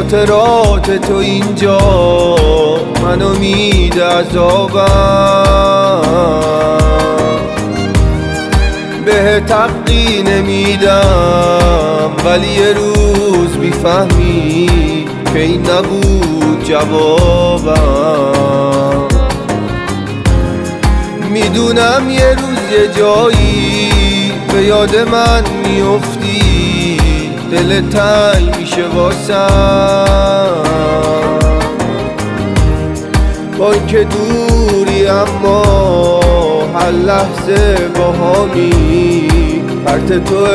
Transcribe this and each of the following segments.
خاطرات تو اینجا منو میده عذابم، به تقی نمیدم ولی یه روز میفهمی که این نبود جوابم. میدونم یه روز یه جایی به یاد من میافتی، دل تنگ میشه واسم، با اینکه دوری اما هر لحظه باهامی، پرت تو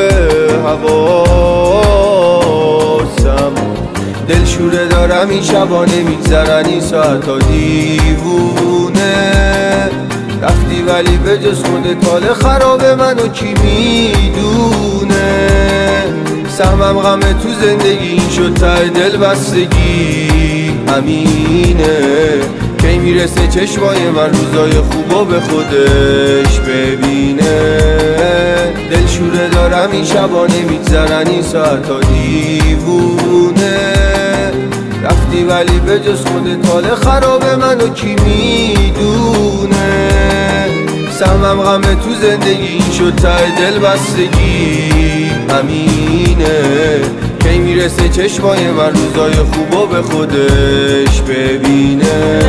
حواسم. دلشوره دارم این شبا نمیگذرن این ساعتا دیوونه، رفتی ولی به جز خودت حال خراب منو کی میدونه. سهمم غم تو زندگی این شد ته دل بستگی همینه، کی میرسه چشمای من روزای خوبو به خودش ببینه. دلشوره دارم این شبا نمیگذرن این ساعتا دیوونه، رفتی ولی به جز خودت حال خراب منو کی میدونه. سهمم غم تو زندگی این شد ته دل بستگی همینه، کی میرسه چشمای من روزای خوبو به خودش ببینه.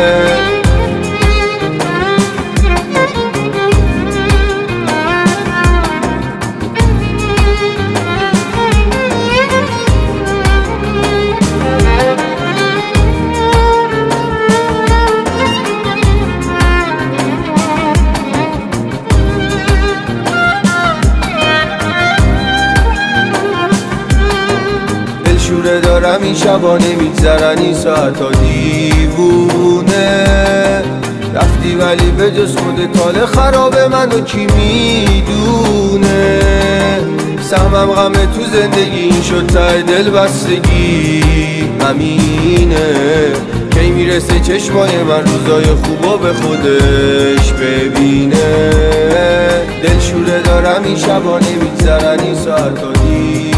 دلشوره دارم این شبا نمیگذرن این ساعتا دیوونه، رفتی ولی به جز خودت حال خراب منو کی میدونه. سهمم غم تو زندگی این شد ته دل بستگی همینه، کی میرسه چشمای من روزای خوبو به خودش ببینه. دلشوره دارم این شبا نمیگذرن این ساعتا دیوونه.